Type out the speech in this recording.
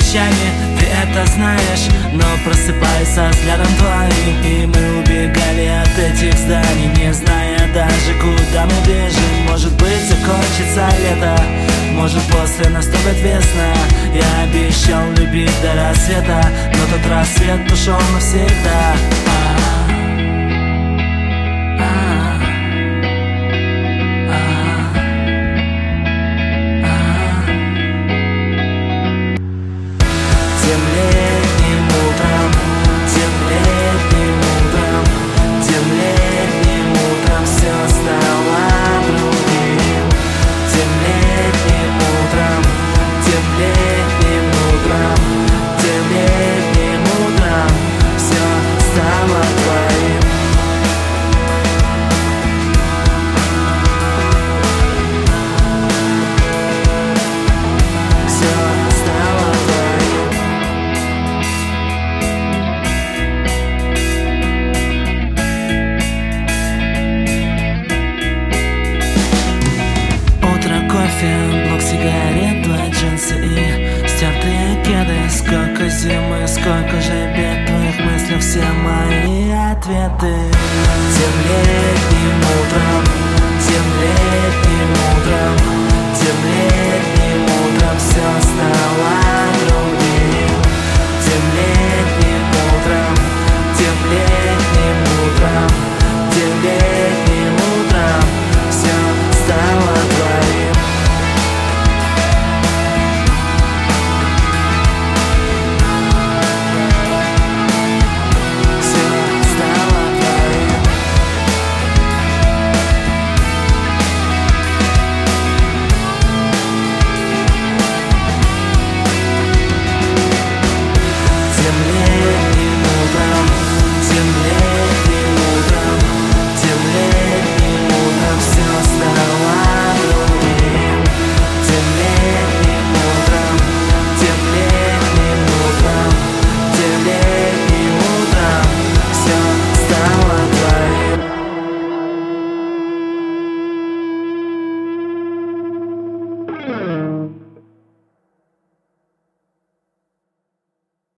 вещами, ты это знаешь. Но просыпаюсь со взглядом твоим, и мы убегали от этих зданий, не зная даже, куда мы бежим. Может быть, закончится лето, может, после наступит весна. Я обещал любить до рассвета, но тот рассвет ушел навсегда. Тем летним утром, тем летним утром, тем летним утром все стало другим. Тем летним утром, тем летним утром, тем летним утром все стало твоим. Все стало твоим. Утро, кофе, блок сигарет, твои джинсы и стертые кеды. Сколько зимы, сколько же бед, твоих мыслей все мои ответы. Тем летним утром, тем летним утром,